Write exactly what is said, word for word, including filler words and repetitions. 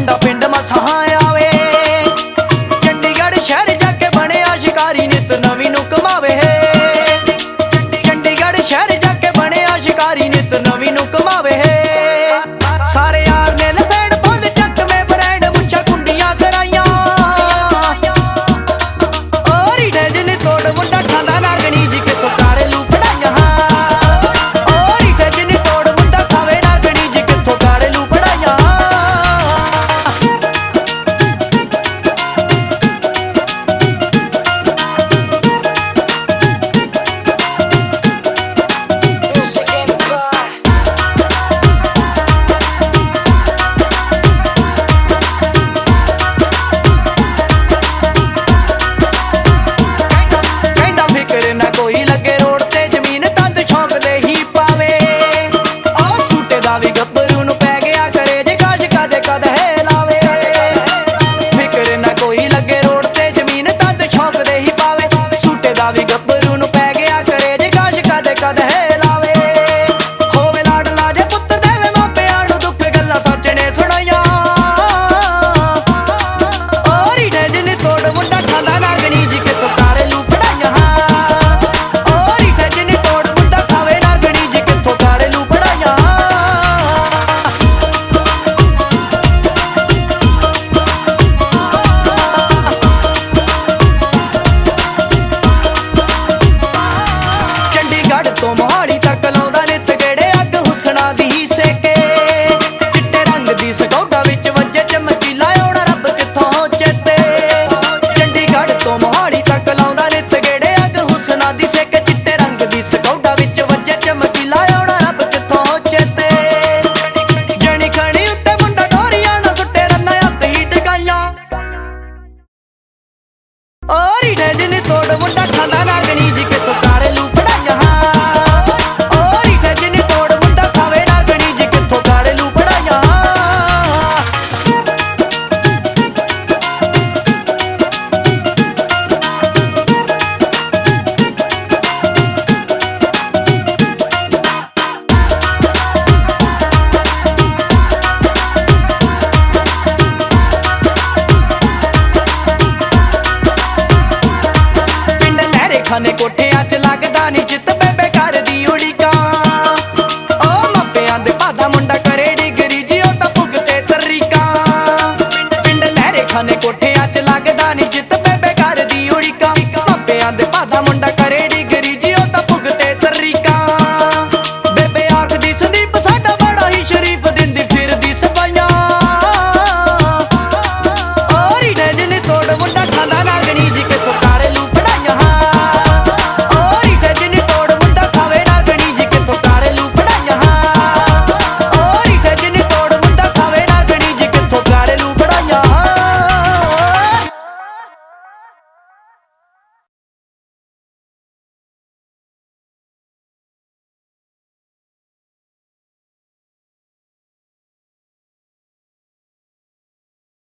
ਮੁੰਡਾ ਪਿੰਡ ਮਸਾਂ ਆਵੇ। ਚੰਡੀਗੜ੍ਹ ਸ਼ਹਿਰ ਜਾ ਕੇ ਬਣਿਆ ਸ਼ਿਕਾਰੀ, ਨਿਤ ਨਵੀਂ ਨੂੰ ਕਮਾਵੇ। ਚੰਡੀਗੜ੍ਹ ਸ਼ਹਿਰ ਜਾ ਕੇ ਬਣਿਆ ਸ਼ਿਕਾਰੀ, ਨਿਤ ਨਵੀਂ ਨੂੰ ਕਮਾਵੇ। ਸਾਰੇ ਯਾਰ ਨੇ ਲਫੇੜ ਬੰਦ ਚੱਕਵੇਂ ਬਰੈਂਡ, ਮੁੱਛਾਂ ਕੁੰਡੀਆਂ ਕਰਾਈਆਂ। ਓ ਰੀਡੇ ਜਿੰਨੀ ਤੋੜ ਮੁੰਡਾ ਖਾਂਦਾ ਨਾਗਣੀ ਜੀ, ਕਿੱਥੋਂ ਕਾਰਲੂ ਪੜਾਈਆਂ। ਓ ਰੀਡੇ ਜਿੰਨੀ ਤੋੜ ਮੁੰਡਾ ਖਾਵੇ ਨਾਗਣੀ ਜੀ, ਕਿੱਥੋਂ ਕਾਰਲੂ ਪੜਾਈਆਂ। ਨਾ ਕੋਈ ਲੱਗੇ ਰੋਡ ਤੇ ਜ਼ਮੀਨ ਤੰਦ ਸ਼ੌਂਕ ਦੇ ਹੀ ਪਾਵੇ। ਆ ਸੂਟੇ ਦਾ ਵੀ